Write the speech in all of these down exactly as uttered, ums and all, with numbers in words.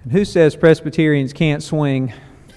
And who says Presbyterians can't swing?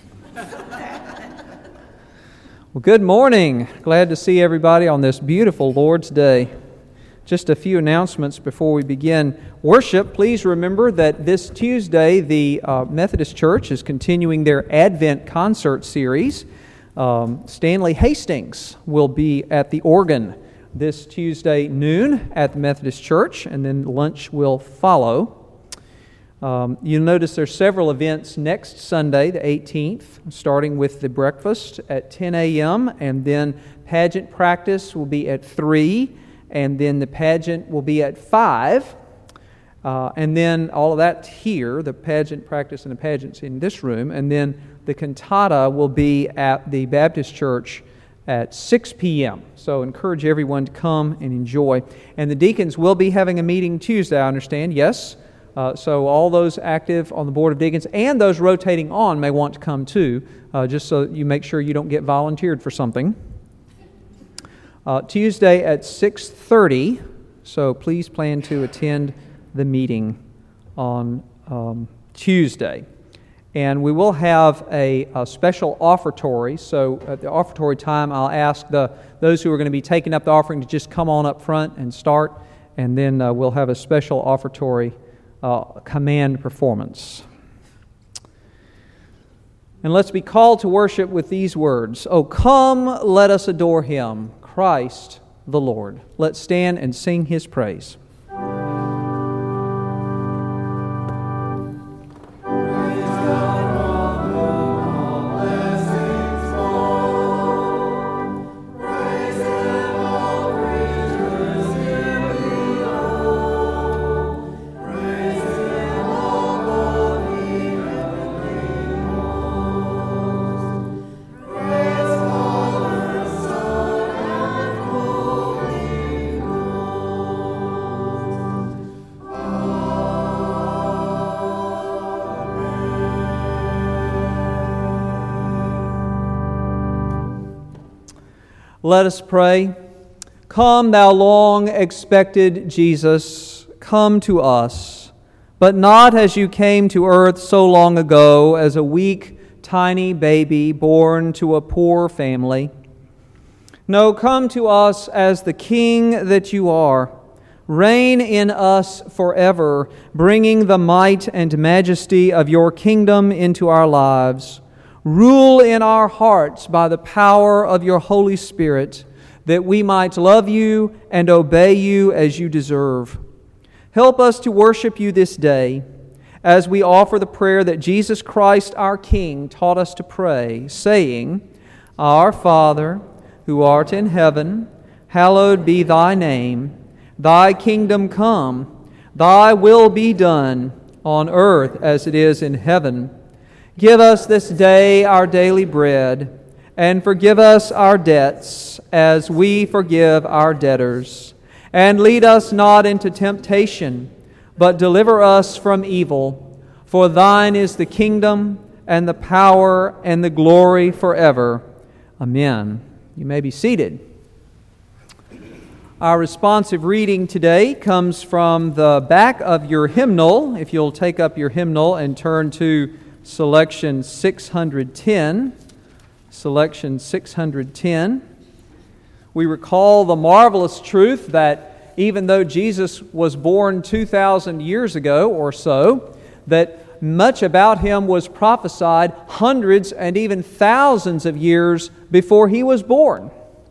Well, good morning. Glad to see everybody on this beautiful Lord's Day. Just a few announcements before we begin worship. Please remember that this Tuesday, the uh, Methodist Church is continuing their Advent concert series. Um, Stanley Hastings will be at the organ this Tuesday noon at the Methodist Church, and then lunch will follow. Um, you'll notice there's several events next Sunday, the eighteenth, starting with the breakfast at ten a.m., and then pageant practice will be at three, and then the pageant will be at five, uh, and then all of that here, the pageant practice and the pageants in this room, and then the cantata will be at the Baptist Church at six p.m. So encourage everyone to come and enjoy. And the deacons will be having a meeting Tuesday, I understand, yes? Uh, so all those active on the Board of Deacons and those rotating on may want to come too, uh, just so you make sure you don't get volunteered for something. Uh, Tuesday at six thirty, so please plan to attend the meeting on um, Tuesday. And we will have a, a special offertory, so at the offertory time I'll ask the those who are going to be taking up the offering to just come on up front and start, and then uh, we'll have a special offertory Uh, command performance. And let's be called to worship with these words. "Oh, come, let us adore Him, Christ the Lord." Let's stand and sing His praise. Let us pray. Come, thou long-expected Jesus, come to us, but not as you came to earth so long ago as a weak, tiny baby born to a poor family. No, come to us as the King that you are. Reign in us forever, bringing the might and majesty of your kingdom into our lives. Rule in our hearts by the power of your Holy Spirit, that we might love you and obey you as you deserve. Help us to worship you this day as we offer the prayer that Jesus Christ our King taught us to pray, saying, "Our Father, who art in heaven, hallowed be thy name. Thy kingdom come, thy will be done, on earth as it is in heaven. Give us this day our daily bread, and forgive us our debts as we forgive our debtors. And lead us not into temptation, but deliver us from evil. For thine is the kingdom, and the power, and the glory forever. Amen." You may be seated. Our responsive reading today comes from the back of your hymnal. If you'll take up your hymnal and turn to Selection six hundred ten, Selection six hundred ten. We recall the marvelous truth that even though Jesus was born two thousand years ago or so, that much about Him was prophesied hundreds and even thousands of years before He was born.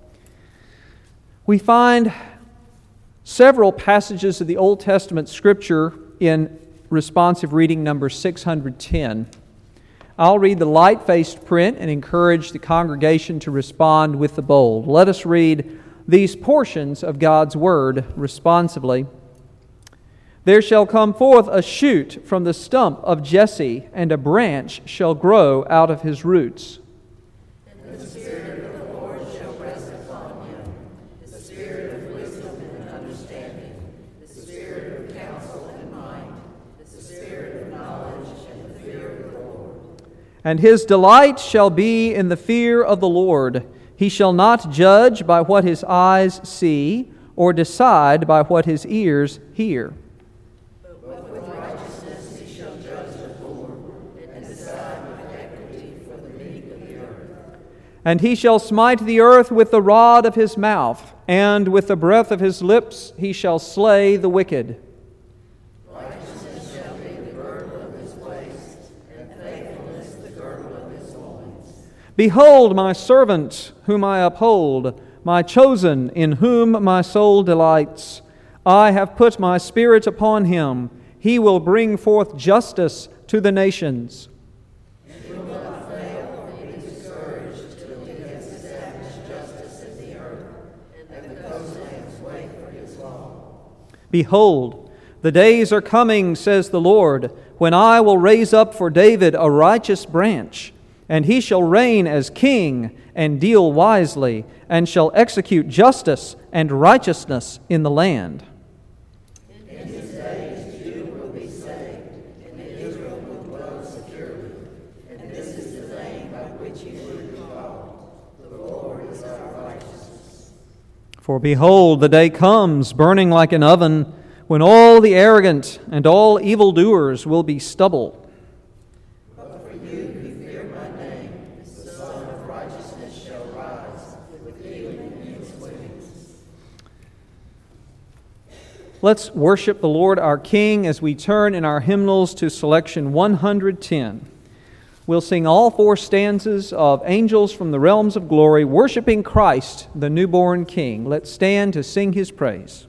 We find several passages of the Old Testament Scripture in responsive reading number six hundred ten. I'll read the light-faced print and encourage the congregation to respond with the bold. Let us read these portions of God's Word responsively. "There shall come forth a shoot from the stump of Jesse, and a branch shall grow out of his roots. And the Spirit of the Lord shall rest upon him, the Spirit of wisdom and understanding, the Spirit of counsel and might, the Spirit of knowledge and the fear of the Lord. And his delight shall be in the fear of the Lord. He shall not judge by what his eyes see, or decide by what his ears hear. But with righteousness he shall judge the poor And he shall smite the earth with the rod of his mouth, and with the breath of his lips he shall slay the wicked. Righteousness shall be the girdle of his waist, and faithfulness the girdle of his loins. Behold my servant, whom I uphold, my chosen, in whom my soul delights. I have put my spirit upon him. He will bring forth justice to the nations. He will not fail or be discouraged till he has established justice in the earth, and the coastlands wait for his law. Behold, the days are coming, says the Lord, when I will raise up for David a righteous branch, and he shall reign as king and deal wisely, and shall execute justice and righteousness in the land. In his days Judah will be saved, and Israel will dwell securely. And this is the name by which he will be called. The Lord is our righteousness. For behold, the day comes, burning like an oven, when all the arrogant and all evildoers will be stubble. But for you who fear my name, the Son of Righteousness shall rise with healing in his wings. Let's worship the Lord our King as we turn in our hymnals to selection one hundred ten. We'll sing all four stanzas of Angels from the Realms of Glory, worshiping Christ, the newborn King. Let's stand to sing his praise.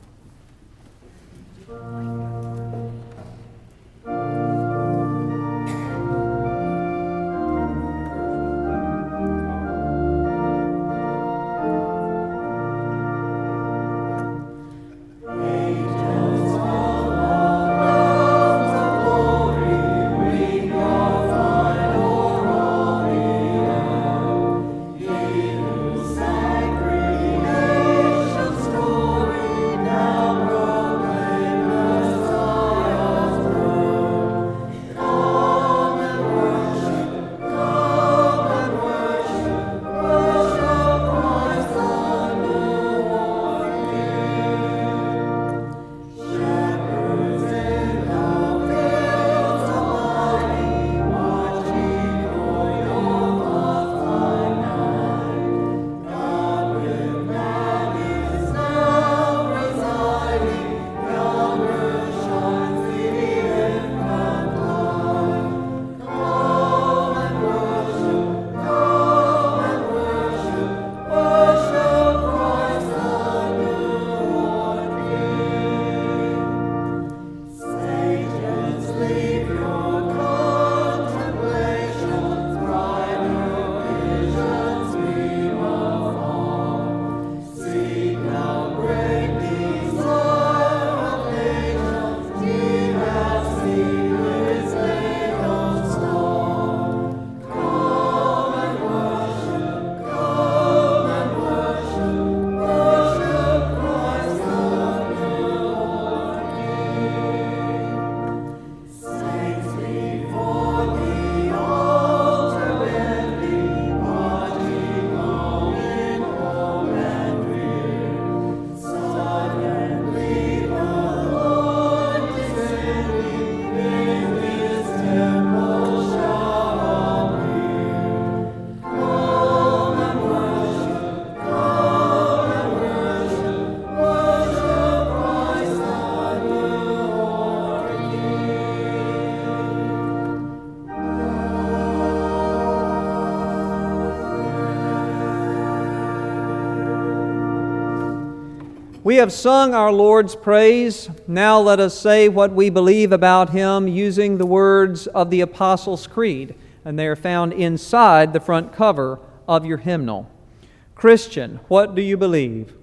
We have sung our Lord's praise. Now let us say what we believe about Him using the words of the Apostles' Creed, and they are found inside the front cover of your hymnal. Christian, what do you believe?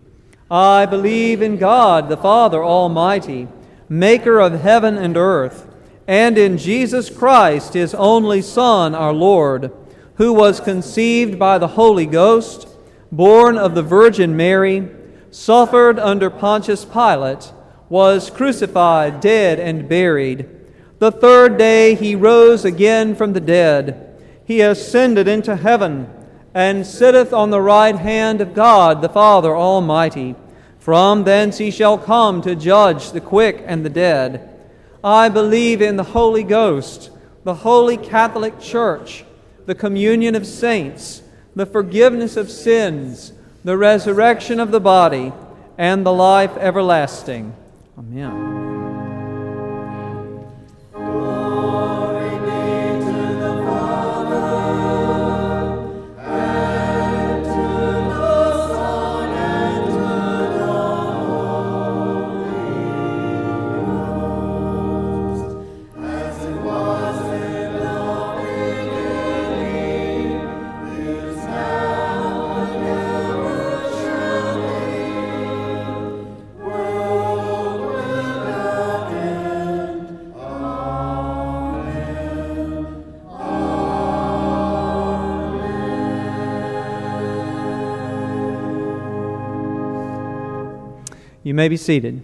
I believe in God, the Father Almighty, maker of heaven and earth, and in Jesus Christ, His only Son, our Lord, who was conceived by the Holy Ghost, born of the Virgin Mary, suffered under Pontius Pilate, was crucified, dead, and buried. The third day He rose again from the dead. He ascended into heaven, and sitteth on the right hand of God the Father Almighty. From thence He shall come to judge the quick and the dead. I believe in the Holy Ghost, the Holy Catholic Church, the communion of saints, the forgiveness of sins, the resurrection of the body, and the life everlasting. Amen. You may be seated.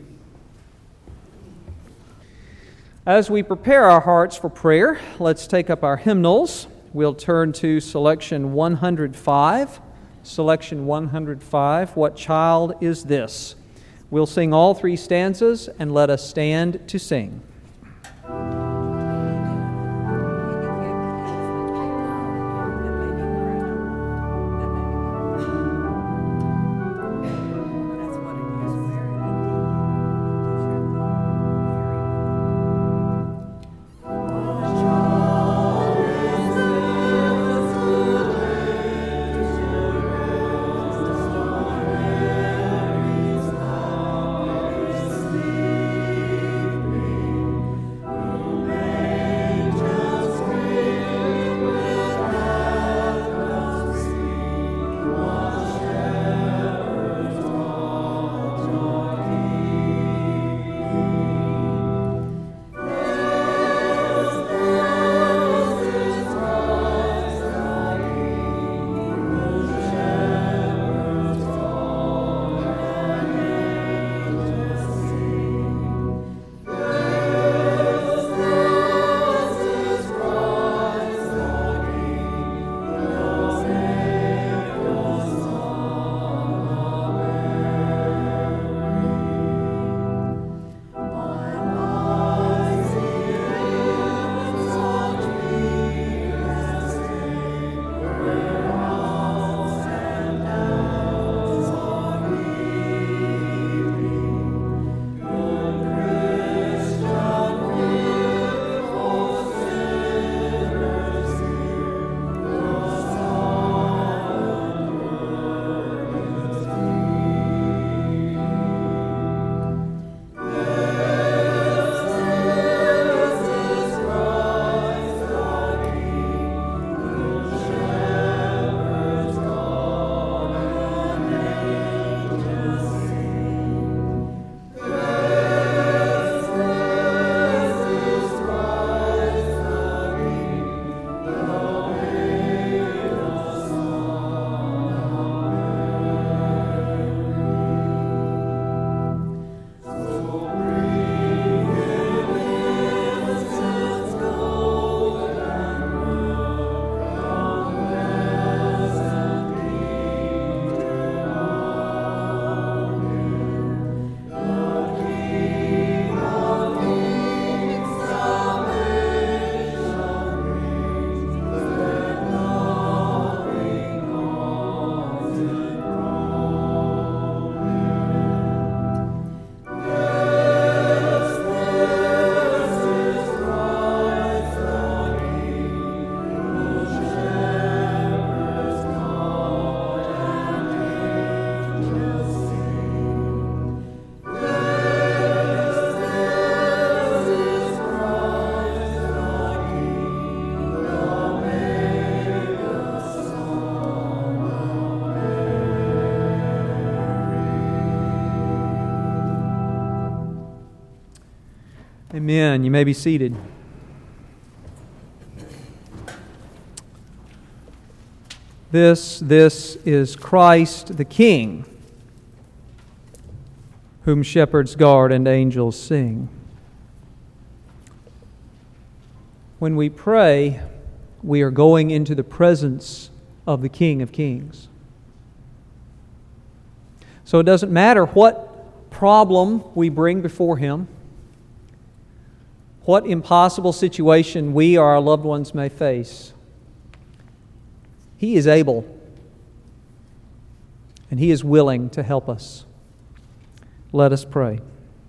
As we prepare our hearts for prayer, let's take up our hymnals. We'll turn to selection one hundred five. Selection one hundred five, What Child Is This? We'll sing all three stanzas, and let us stand to sing. Amen. You may be seated. This, this is Christ the King, whom shepherds guard and angels sing. When we pray, we are going into the presence of the King of Kings. So it doesn't matter what problem we bring before Him, what impossible situation we or our loved ones may face. He is able and He is willing to help us. Let us pray.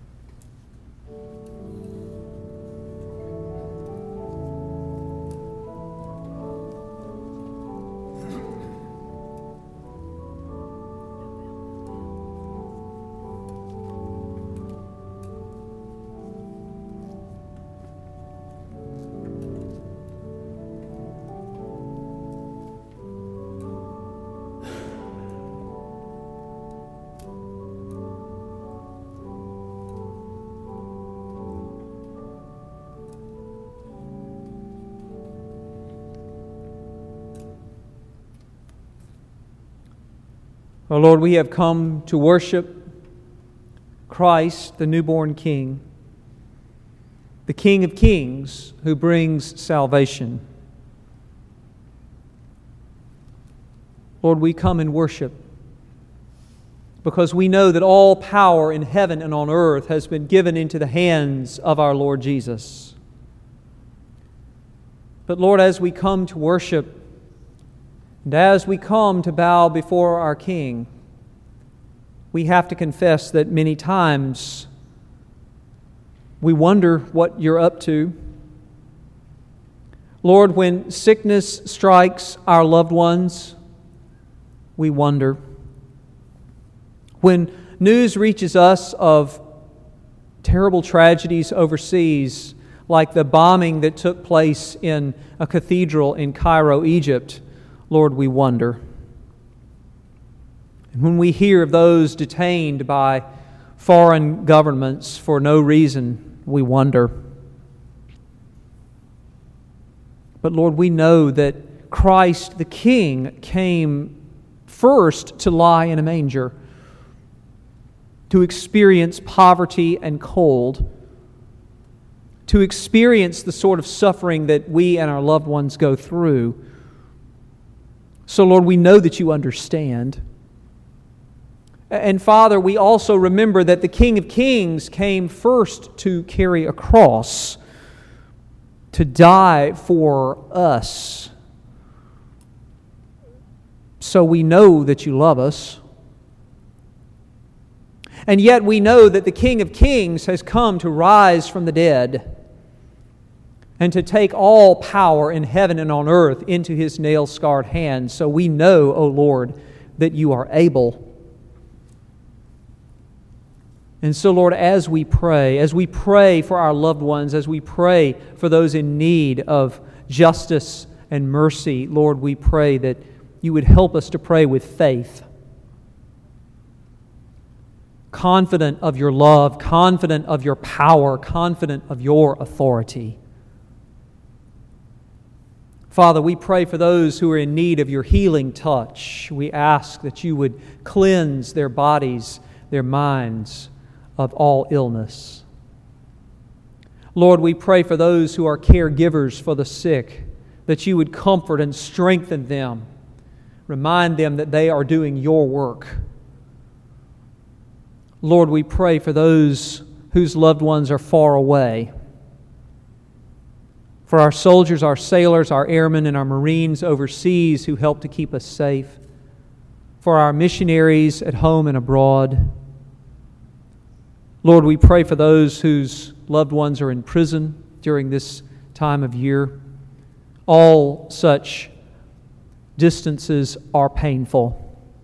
Oh Lord, we have come to worship Christ, the newborn King, the King of Kings who brings salvation. Lord, we come and worship because we know that all power in heaven and on earth has been given into the hands of our Lord Jesus. But Lord, as we come to worship, and as we come to bow before our King, we have to confess that many times we wonder what You're up to. Lord, when sickness strikes our loved ones, we wonder. When news reaches us of terrible tragedies overseas, like the bombing that took place in a cathedral in Cairo, Egypt, Lord, we wonder. And when we hear of those detained by foreign governments for no reason, we wonder. But Lord, we know that Christ the King came first to lie in a manger, to experience poverty and cold, to experience the sort of suffering that we and our loved ones go through. So, Lord, we know that You understand. And, Father, we also remember that the King of Kings came first to carry a cross, to die for us. So we know that You love us. And yet we know that the King of Kings has come to rise from the dead and to take all power in heaven and on earth into His nail-scarred hands. So we know, O Lord, that You are able. And so, Lord, as we pray, as we pray for our loved ones, as we pray for those in need of justice and mercy, Lord, we pray that You would help us to pray with faith, confident of Your love, confident of Your power, confident of Your authority. Father, we pray for those who are in need of Your healing touch. We ask that You would cleanse their bodies, their minds of all illness. Lord, we pray for those who are caregivers for the sick, that You would comfort and strengthen them. Remind them that they are doing Your work. Lord, we pray for those whose loved ones are far away. For our soldiers, our sailors, our airmen, and our Marines overseas who help to keep us safe. For our missionaries at home and abroad. Lord, we pray for those whose loved ones are in prison during this time of year. All such distances are painful.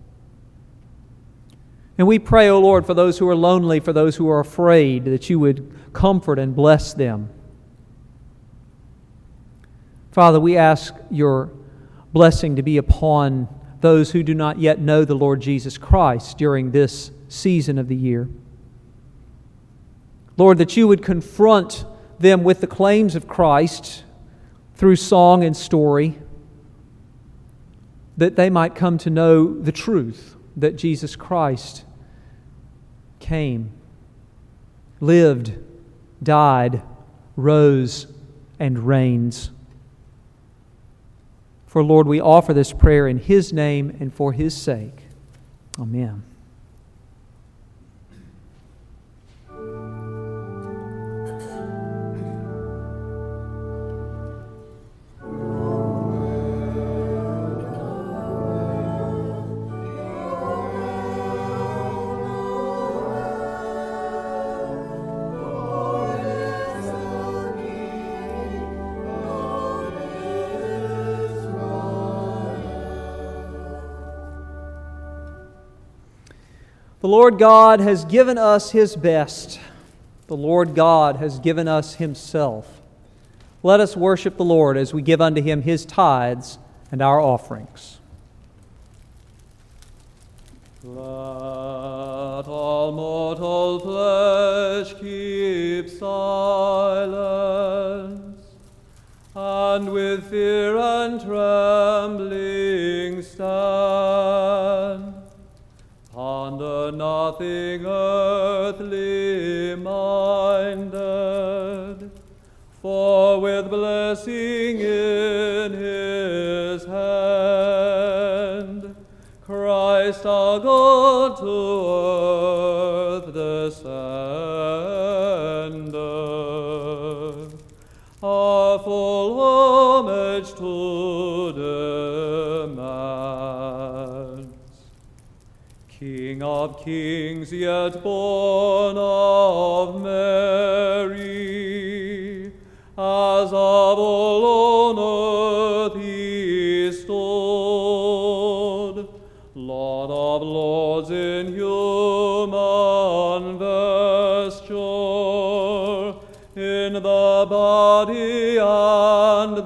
And we pray, O Lord, for those who are lonely, for those who are afraid, that You would comfort and bless them. Father, we ask Your blessing to be upon those who do not yet know the Lord Jesus Christ during this season of the year. Lord, that You would confront them with the claims of Christ through song and story, that they might come to know the truth that Jesus Christ came, lived, died, rose, and reigns. For Lord, we offer this prayer in His name and for His sake. Amen. The Lord God has given us His best. The Lord God has given us Himself. Let us worship the Lord as we give unto Him His tithes and our offerings. Let all mortal flesh keep silence, and with fear and trembling stand. Ponder nothing earthly minded, for with blessing in His hand, Christ our God to earth descended, our full homage to demands. King of kings, yet born of Mary, as of old on earth He stood, Lord of lords in human vesture, in the body and the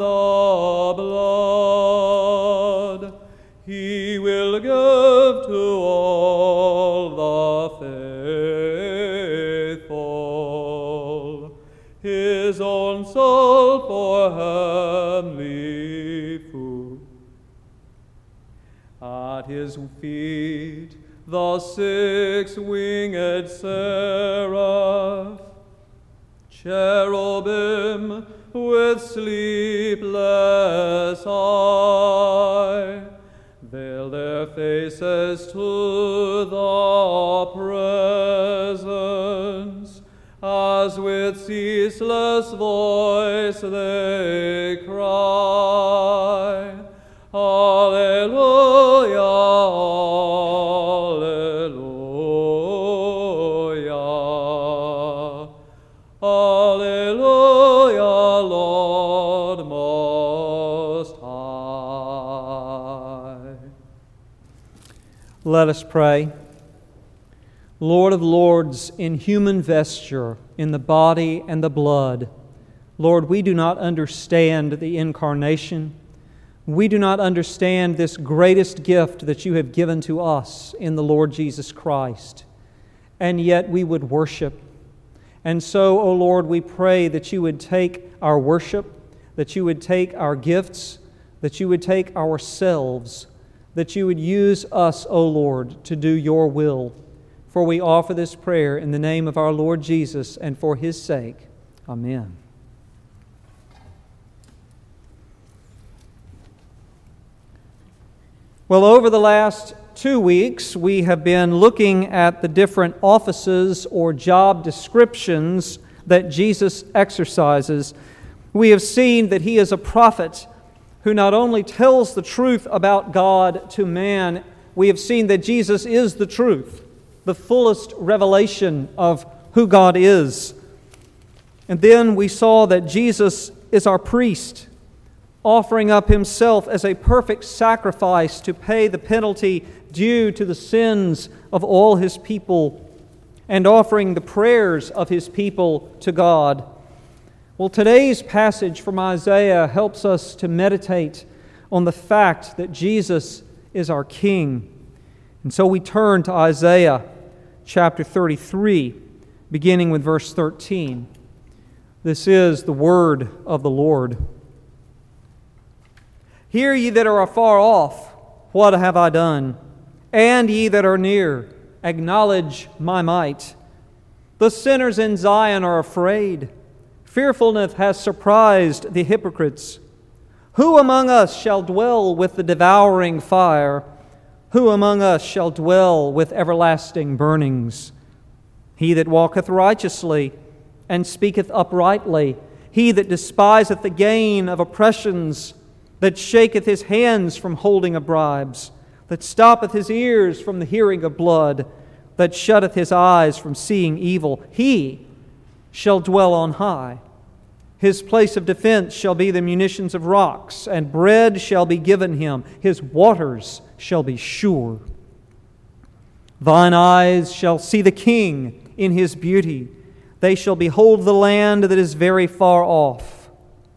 blood, He will give to all the faithful His own soul for heavenly food. At His feet the six-winged seraph, cherubim with sleepless eye, veil their faces to the presence, as with ceaseless voice they cry, Alleluia, Alleluia, Alleluia, Lord Most High. Let us pray. Lord of lords, in human vesture, in the body and the blood, Lord, we do not understand the incarnation. We do not understand this greatest gift that you have given to us in the Lord Jesus Christ. And yet we would worship. And so, O Lord, we pray that you would take our worship, that you would take our gifts, that you would take ourselves, that you would use us, O Lord, to do your will. For we offer this prayer in the name of our Lord Jesus and for His sake. Amen. Well, over the last two weeks, we have been looking at the different offices or job descriptions that Jesus exercises. We have seen that He is a prophet who not only tells the truth about God to man, we have seen that Jesus is the truth, the fullest revelation of who God is. And then we saw that Jesus is our priest, offering up Himself as a perfect sacrifice to pay the penalty due to the sins of all His people, and offering the prayers of His people to God. Well, today's passage from Isaiah helps us to meditate on the fact that Jesus is our King. And so we turn to Isaiah chapter thirty-three, beginning with verse thirteen. This is the word of the Lord. Hear ye that are afar off, what have I done? And ye that are near, acknowledge my might. The sinners in Zion are afraid. Fearfulness has surprised the hypocrites. Who among us shall dwell with the devouring fire? Who among us shall dwell with everlasting burnings? He that walketh righteously and speaketh uprightly, he that despiseth the gain of oppressions, that shaketh his hands from holding of bribes, that stoppeth his ears from the hearing of blood, that shutteth his eyes from seeing evil, he shall dwell on high. His place of defense shall be the munitions of rocks, and bread shall be given him. His waters shall be sure. Thine eyes shall see the King in his beauty. They shall behold the land that is very far off.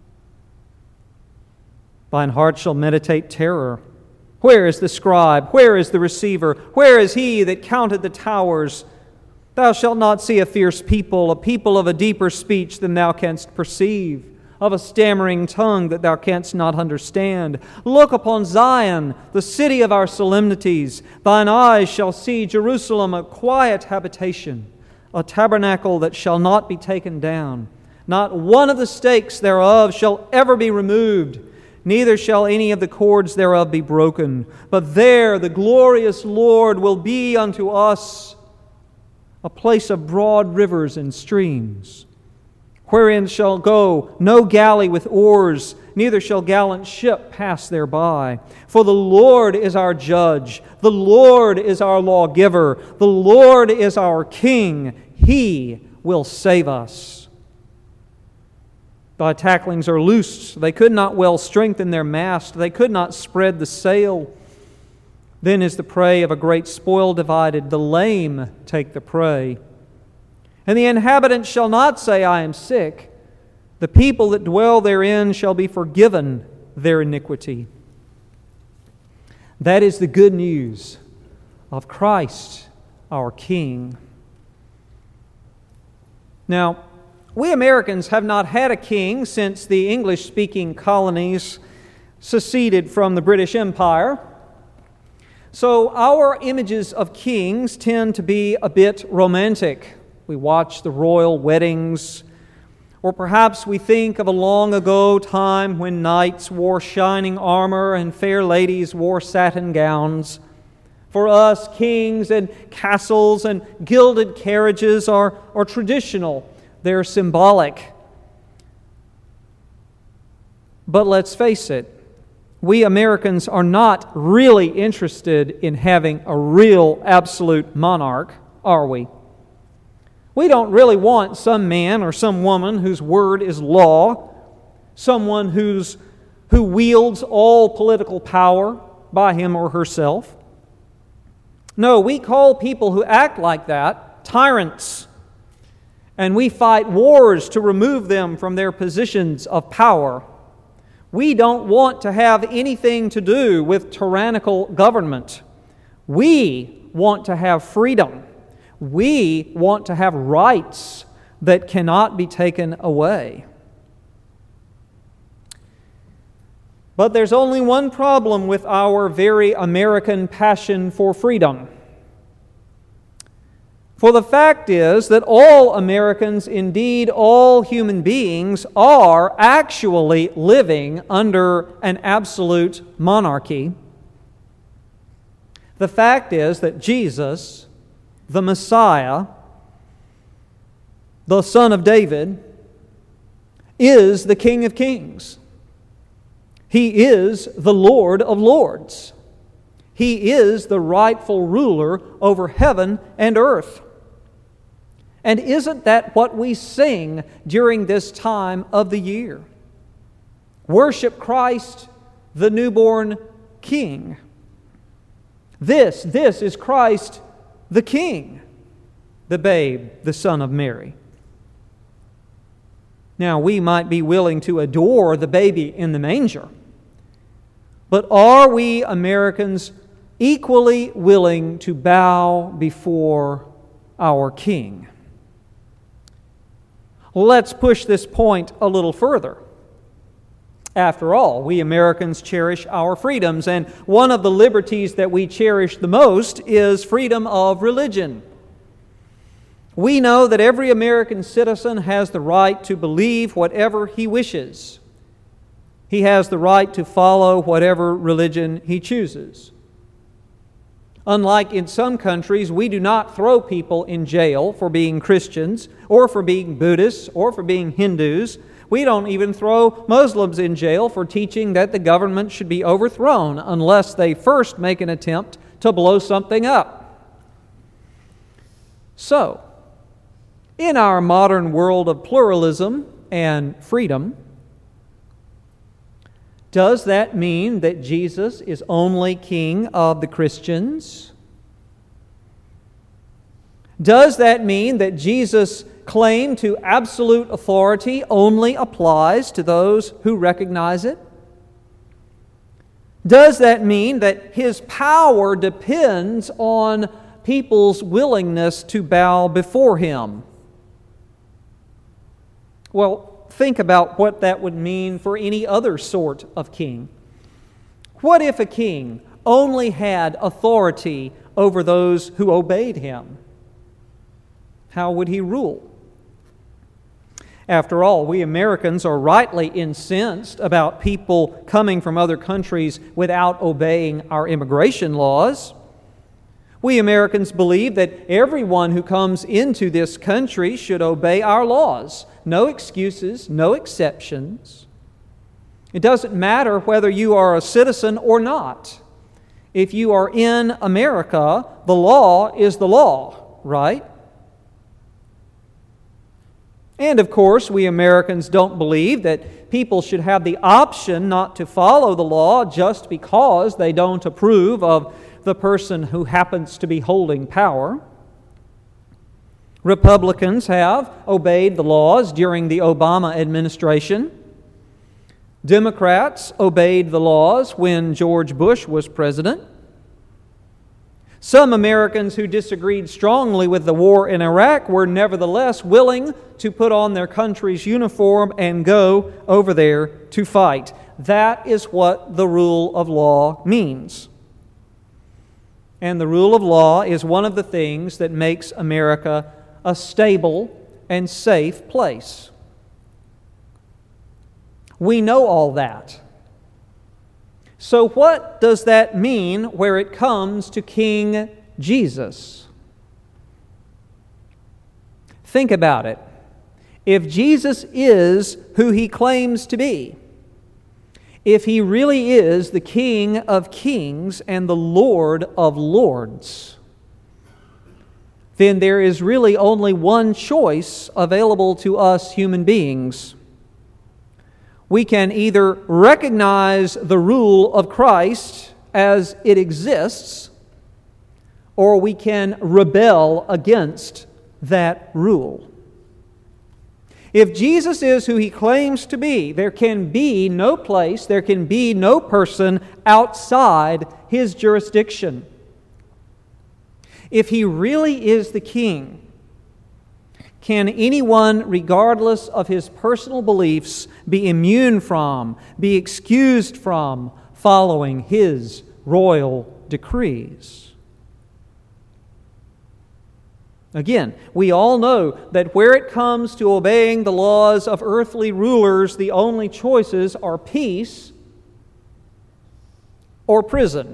Thine heart shall meditate terror. Where is the scribe? Where is the receiver? Where is he that counted the towers? Thou shalt not see a fierce people, a people of a deeper speech than thou canst perceive, of a stammering tongue that thou canst not understand. Look upon Zion, the city of our solemnities. Thine eyes shall see Jerusalem, a quiet habitation, a tabernacle that shall not be taken down. Not one of the stakes thereof shall ever be removed, neither shall any of the cords thereof be broken. But there the glorious Lord will be unto us a place of broad rivers and streams, wherein shall go no galley with oars, neither shall gallant ship pass thereby. For the Lord is our judge, the Lord is our lawgiver, the Lord is our King. He will save us. Thy tacklings are loosed. They could not well strengthen their mast. They could not spread the sail. Then is the prey of a great spoil divided. The lame take the prey. And the inhabitants shall not say, I am sick. The people that dwell therein shall be forgiven their iniquity. That is the good news of Christ, our King. Now, we Americans have not had a king since the English-speaking colonies seceded from the British Empire. So our images of kings tend to be a bit romantic. We watch the royal weddings, or perhaps we think of a long ago time when knights wore shining armor and fair ladies wore satin gowns. For us, kings and castles and gilded carriages are, are traditional. They're symbolic. But let's face it, we Americans are not really interested in having a real absolute monarch, are we? We don't really want some man or some woman whose word is law, someone who's, who wields all political power by him or herself. No, we call people who act like that tyrants, and we fight wars to remove them from their positions of power. We don't want to have anything to do with tyrannical government. We want to have freedom. We want to have rights that cannot be taken away. But there's only one problem with our very American passion for freedom. For the fact is that all Americans, indeed all human beings, are actually living under an absolute monarchy. The fact is that Jesus, the Messiah, the Son of David, is the King of Kings. He is the Lord of Lords. He is the rightful ruler over heaven and earth. And isn't that what we sing during this time of the year? Worship Christ, the newborn King. This, this is Christ, the King, the babe, the Son of Mary. Now, we might be willing to adore the baby in the manger, but are we Americans equally willing to bow before our King? Let's push this point a little further. After all, we Americans cherish our freedoms, and one of the liberties that we cherish the most is freedom of religion. We know that every American citizen has the right to believe whatever he wishes. He has the right to follow whatever religion he chooses. Unlike in some countries, we do not throw people in jail for being Christians or for being Buddhists or for being Hindus. We don't even throw Muslims in jail for teaching that the government should be overthrown unless they first make an attempt to blow something up. So, in our modern world of pluralism and freedom, does that mean that Jesus is only King of the Christians? Does that mean that Jesus' claim to absolute authority only applies to those who recognize it? Does that mean that His power depends on people's willingness to bow before Him? Well, think about what that would mean for any other sort of king. What if a king only had authority over those who obeyed him? How would he rule? After all, we Americans are rightly incensed about people coming from other countries without obeying our immigration laws. We Americans believe that everyone who comes into this country should obey our laws. No excuses, no exceptions. It doesn't matter whether you are a citizen or not. If you are in America, the law is the law, right? And of course, we Americans don't believe that people should have the option not to follow the law just because they don't approve of the person who happens to be holding power. Republicans have obeyed the laws during the Obama administration. Democrats obeyed the laws when George Bush was president. Some Americans who disagreed strongly with the war in Iraq were nevertheless willing to put on their country's uniform and go over there to fight. That is what the rule of law means. And the rule of law is one of the things that makes America a stable and safe place. We know all that. So what does that mean where it comes to King Jesus? Think about it. If Jesus is who He claims to be, if He really is the King of kings and the Lord of lords, then there is really only one choice available to us human beings. We can either recognize the rule of Christ as it exists, or we can rebel against that rule. If Jesus is who He claims to be, there can be no place, there can be no person outside His jurisdiction. If He really is the King, can anyone, regardless of his personal beliefs, be immune from, be excused from following His royal decrees? Again, we all know that where it comes to obeying the laws of earthly rulers, the only choices are peace or prison.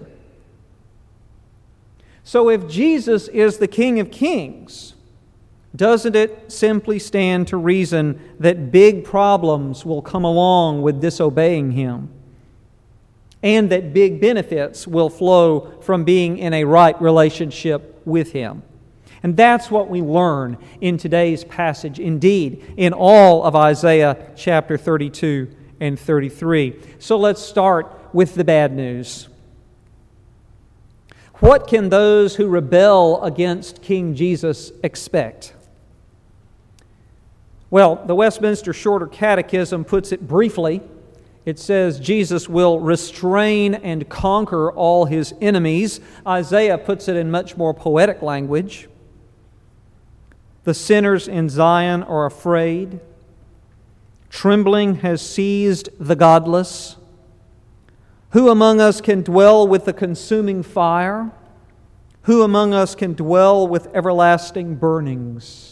So if Jesus is the King of kings, doesn't it simply stand to reason that big problems will come along with disobeying Him, and that big benefits will flow from being in a right relationship with Him? And that's what we learn in today's passage, indeed, in all of Isaiah chapter thirty-two and thirty-three. So let's start with the bad news. What can those who rebel against King Jesus expect? Well, the Westminster Shorter Catechism puts it briefly. It says Jesus will restrain and conquer all His enemies. Isaiah puts it in much more poetic language. The sinners in Zion are afraid. Trembling has seized the godless. Who among us can dwell with the consuming fire? Who among us can dwell with everlasting burnings?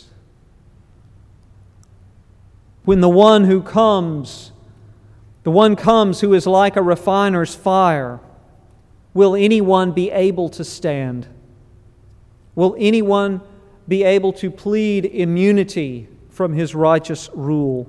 When the one who comes, the one comes who is like a refiner's fire, will anyone be able to stand? Will anyone be able to plead immunity from His righteous rule?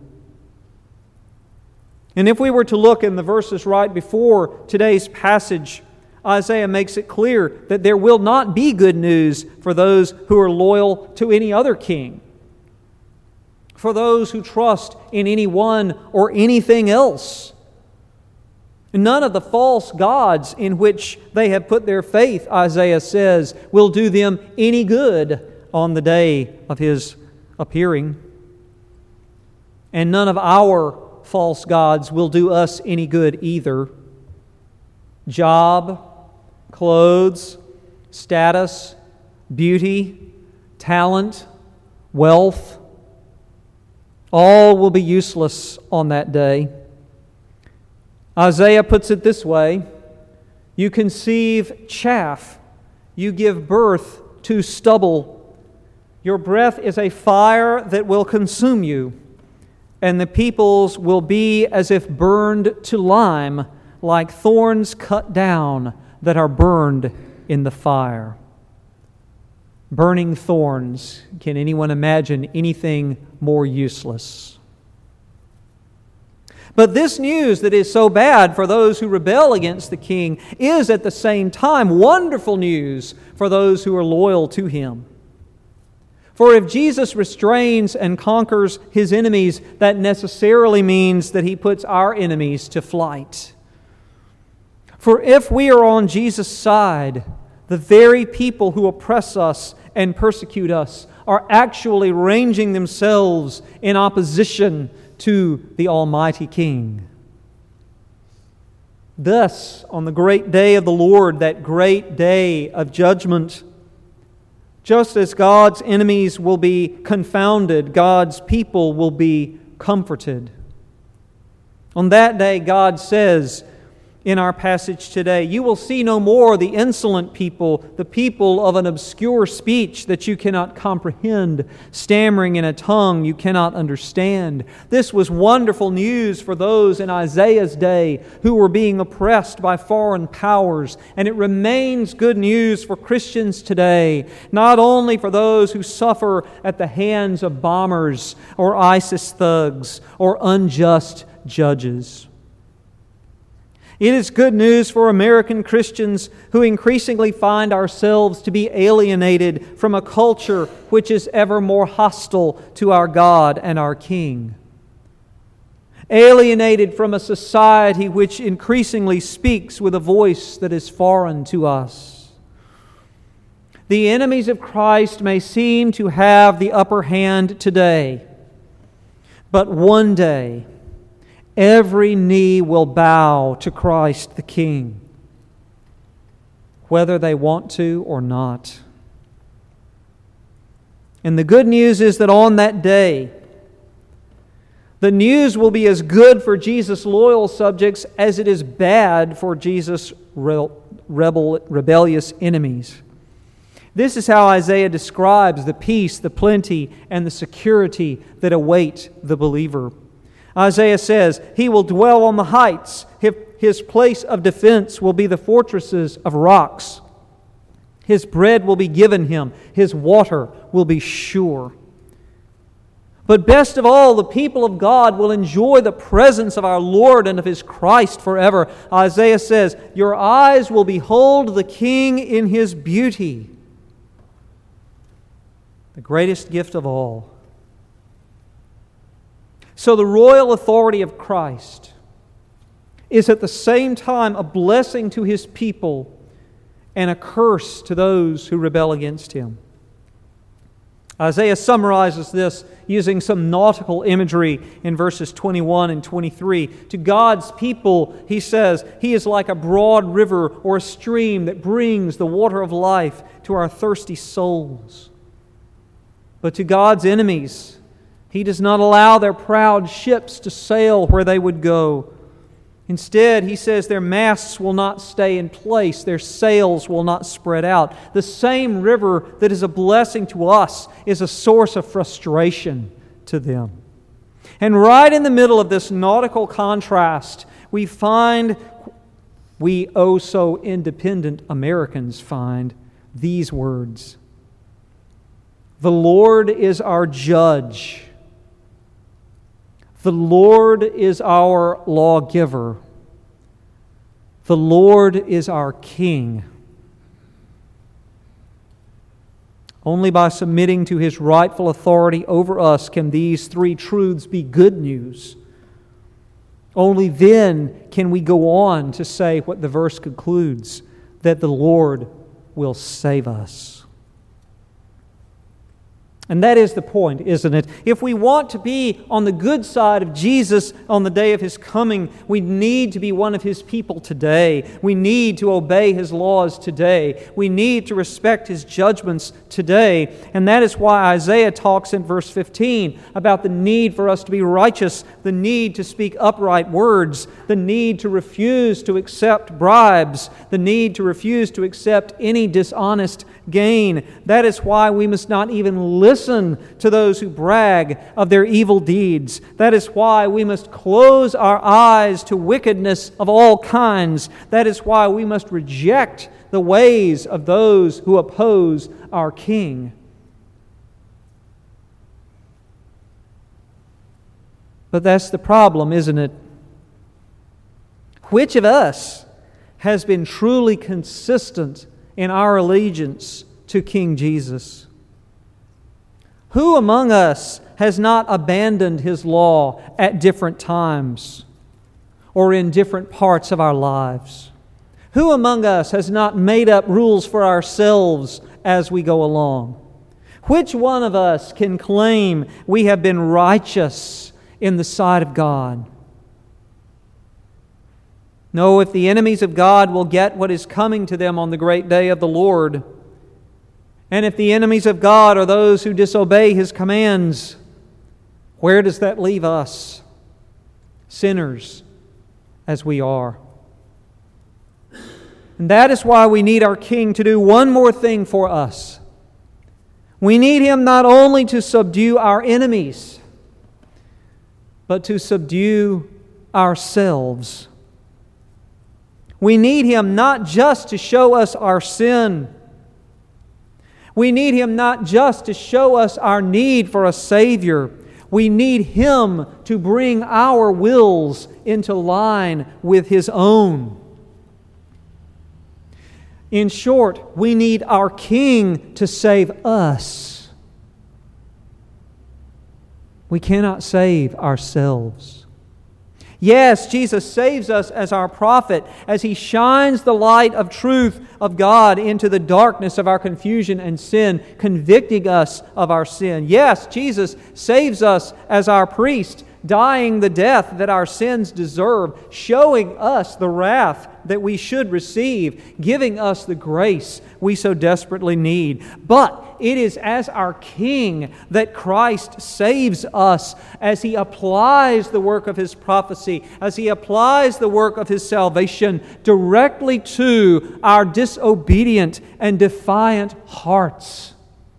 And if we were to look in the verses right before today's passage, Isaiah makes it clear that there will not be good news for those who are loyal to any other king, for those who trust in anyone or anything else. None of the false gods in which they have put their faith, Isaiah says, will do them any good on the day of His appearing. And none of our false gods will do us any good either. Job, clothes, status, beauty, talent, wealth, all will be useless on that day. Isaiah puts it this way: you conceive chaff, you give birth to stubble. Your breath is a fire that will consume you, and the peoples will be as if burned to lime, like thorns cut down that are burned in the fire. Burning thorns. Can anyone imagine anything more useless? But this news that is so bad for those who rebel against the king is at the same time wonderful news for those who are loyal to Him. For if Jesus restrains and conquers His enemies, that necessarily means that He puts our enemies to flight. For if we are on Jesus' side, the very people who oppress us and persecute us are actually ranging themselves in opposition to the Almighty King. Thus, on the great day of the Lord, that great day of judgment, just as God's enemies will be confounded, God's people will be comforted. On that day, God says in our passage today, you will see no more the insolent people, the people of an obscure speech that you cannot comprehend, stammering in a tongue you cannot understand. This was wonderful news for those in Isaiah's day who were being oppressed by foreign powers, and it remains good news for Christians today, not only for those who suffer at the hands of bombers or ISIS thugs or unjust judges. It is good news for American Christians who increasingly find ourselves to be alienated from a culture which is ever more hostile to our God and our King. Alienated from a society which increasingly speaks with a voice that is foreign to us. The enemies of Christ may seem to have the upper hand today, but one day, every knee will bow to Christ the King, whether they want to or not. And the good news is that on that day, the news will be as good for Jesus' loyal subjects as it is bad for Jesus' rebel, rebellious enemies. This is how Isaiah describes the peace, the plenty, and the security that await the believer. Isaiah says, He will dwell on the heights. His place of defense will be the fortresses of rocks. His bread will be given Him. His water will be sure. But best of all, the people of God will enjoy the presence of our Lord and of His Christ forever. Isaiah says, Your eyes will behold the King in His beauty. The greatest gift of all. So the royal authority of Christ is at the same time a blessing to His people and a curse to those who rebel against Him. Isaiah summarizes this using some nautical imagery in verses twenty-one and twenty-three. To God's people, he says, He is like a broad river or a stream that brings the water of life to our thirsty souls. But to God's enemies, He does not allow their proud ships to sail where they would go. Instead, He says their masts will not stay in place, their sails will not spread out. The same river that is a blessing to us is a source of frustration to them. And right in the middle of this nautical contrast, we find, we oh so independent Americans find, these words. The Lord is our judge. The Lord is our lawgiver. The Lord is our King. Only by submitting to His rightful authority over us can these three truths be good news. Only then can we go on to say what the verse concludes, that the Lord will save us. And that is the point, isn't it? If we want to be on the good side of Jesus on the day of His coming, we need to be one of His people today. We need to obey His laws today. We need to respect His judgments today. And that is why Isaiah talks in verse fifteen about the need for us to be righteous, the need to speak upright words, the need to refuse to accept bribes, the need to refuse to accept any dishonest gain. That is why we must not even listen Listen to those who brag of their evil deeds. That is why we must close our eyes to wickedness of all kinds. That is why we must reject the ways of those who oppose our King. But that's the problem, isn't it? Which of us has been truly consistent in our allegiance to King Jesus? Who among us has not abandoned His law at different times or in different parts of our lives? Who among us has not made up rules for ourselves as we go along? Which one of us can claim we have been righteous in the sight of God? No, if the enemies of God will get what is coming to them on the great day of the Lord, and if the enemies of God are those who disobey His commands, where does that leave us, sinners as we are? And that is why we need our King to do one more thing for us. We need Him not only to subdue our enemies, but to subdue ourselves. We need Him not just to show us our sin. We need Him not just to show us our need for a Savior. We need Him to bring our wills into line with His own. In short, we need our King to save us. We cannot save ourselves. Yes, Jesus saves us as our prophet, as He shines the light of truth of God into the darkness of our confusion and sin, convicting us of our sin. Yes, Jesus saves us as our priest, dying the death that our sins deserve, showing us the wrath that we should receive, giving us the grace we so desperately need. But it is as our King that Christ saves us as He applies the work of His prophecy, as He applies the work of His salvation directly to our disobedient and defiant hearts.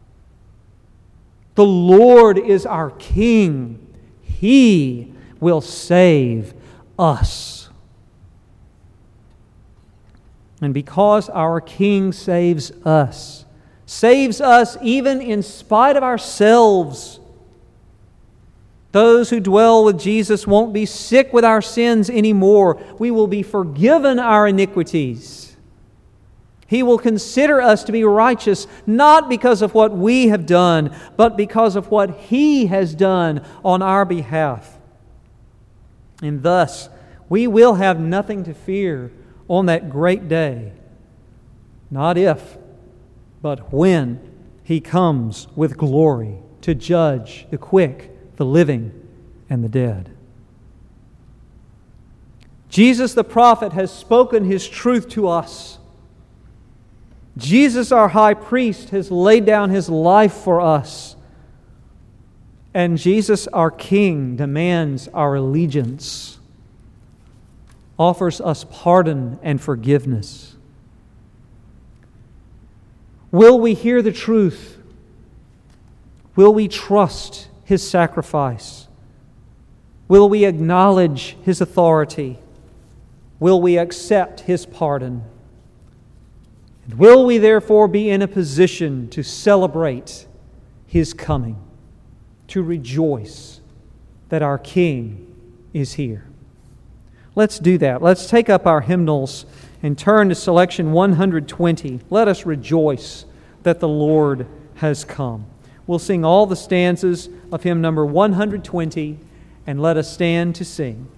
The Lord is our King. He will save us. And because our King saves us, saves us even in spite of ourselves, those who dwell with Jesus won't be sick with our sins anymore. We will be forgiven our iniquities. He will consider us to be righteous, not because of what we have done, but because of what He has done on our behalf. And thus, we will have nothing to fear on that great day. Not if, but when He comes with glory to judge the quick, the living, and the dead. Jesus the prophet has spoken His truth to us. Jesus, our high priest, has laid down His life for us. And Jesus, our King, demands our allegiance, offers us pardon and forgiveness. Will we hear the truth? Will we trust His sacrifice? Will we acknowledge His authority? Will we accept His pardon? And will we therefore be in a position to celebrate His coming, to rejoice that our King is here? Let's do that. Let's take up our hymnals and turn to selection one hundred twenty. Let us rejoice that the Lord has come. We'll sing all the stanzas of hymn number one hundred twenty, and let us stand to sing.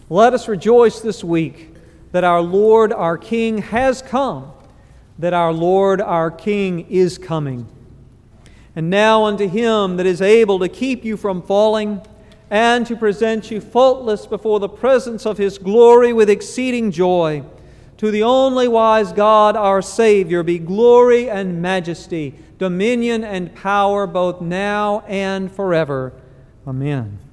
Let us rejoice this week that our Lord, our King, has come, that our Lord, our King, is coming. And now unto Him that is able to keep you from falling and to present you faultless before the presence of His glory with exceeding joy, to the only wise God, our Savior, be glory and majesty, dominion and power, both now and forever. Amen.